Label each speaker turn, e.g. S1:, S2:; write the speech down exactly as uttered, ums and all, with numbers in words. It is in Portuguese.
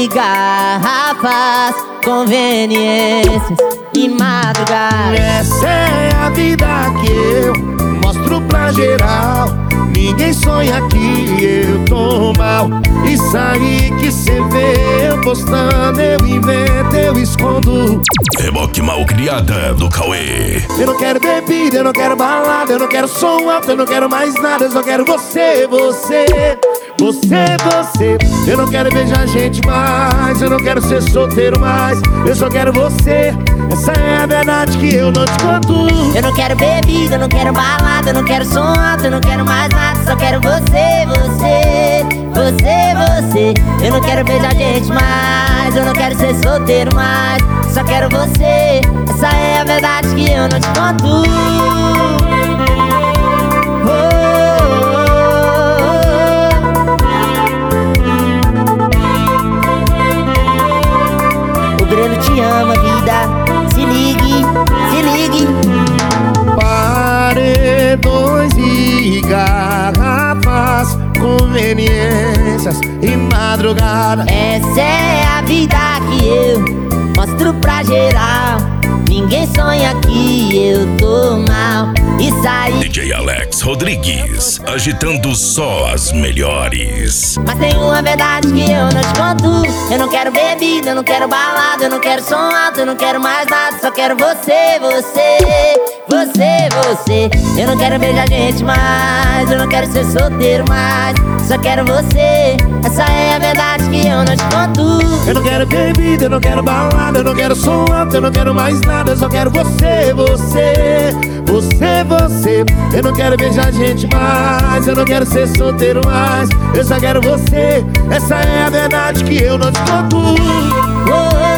S1: e garrafas, conveniências e madrugada.
S2: Essa é a vida que eu mostro pra geral. Ninguém sonha que eu tô mal. Isso aí que cê vê eu postando, eu invento, eu escondo.
S3: Reboque Malcriada do Cauê.
S2: Eu não quero bebida, eu não quero balada, eu não quero som alto, eu não quero mais nada. Eu só quero você, você, você, você. Eu não quero beijar gente mais, eu não quero ser solteiro mais. Eu só quero você, essa é a verdade que eu não te conto.
S1: Eu não quero bebida, eu não quero balada, eu não quero som alto, eu não quero mais nada. Só quero você, você, você, você. Eu não quero beijar gente mais, eu não quero ser solteiro mais. Só quero você, essa é a verdade que eu não te conto. Oh, oh, oh. O Breno te ama, vida. Se ligue, se ligue.
S2: Paredões e garrafas, conveniências e madrugada.
S1: Essa é a vida que eu mostro pra geral. Ninguém sonha que eu tô mal. Isso aí.
S3: D J Alex Rodrigues, agitando só as melhores.
S1: Mas tem uma verdade que eu não te conto. Eu não quero bebida, eu não quero balada, eu não quero som alto, eu não quero mais nada. Só quero você, você, você, você. Eu não quero beijar gente mais, eu não quero ser solteiro mais. Só quero você, essa é a verdade que eu não te conto.
S2: Eu não quero bebida, eu não quero balada, eu não quero som alto, eu não quero mais nada. Eu só quero você, você, você, você. Eu não quero beijar gente mais, eu não quero ser solteiro mais. Eu só quero você, essa é a verdade que eu não te conto.
S1: Oh, oh.